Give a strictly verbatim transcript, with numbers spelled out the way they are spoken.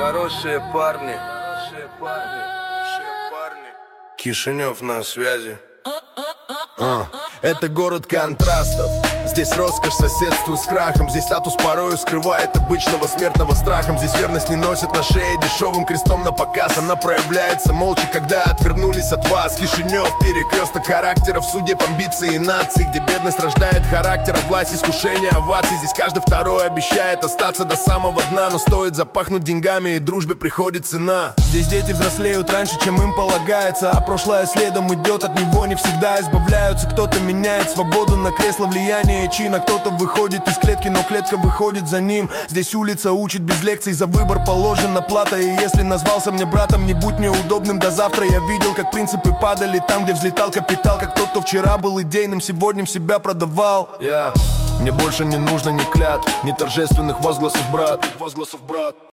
Хорошие парни, хорошие парни, хорошие парни. Кишинев на связи. А, это город контрастов. Здесь роскошь соседствует с крахом. Здесь статус порою скрывает обычного смертного страхом. Здесь верность не носит на шее дешевым крестом на показ. Она проявляется молча, когда отвернулись от вас. Кишинев, перекресток характеров, судеб, амбиций и наций, где бедность рождает характер, а власть искушение оваций. Здесь каждый второй обещает остаться до самого дна, но стоит запахнуть деньгами, и дружбе приходит цена. Здесь дети взрослеют раньше, чем им полагается, а прошлое следом идет, от него не всегда избавляются. Кто-то меняет свободу на кресло влияния чина, кто-то выходит из клетки, но клетка выходит за ним. Здесь улица учит без лекций, за выбор положена плата. И если назвался мне братом, не будь мне удобным до завтра. Я видел, как принципы падали там, где взлетал капитал, как тот, кто вчера был идейным, сегодня себя продавал. yeah. Мне больше не нужно ни клятв, ни торжественных возгласов, брат, возгласов, брат.